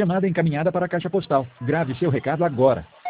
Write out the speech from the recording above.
Chamada encaminhada para a caixa postal. Grave seu recado agora.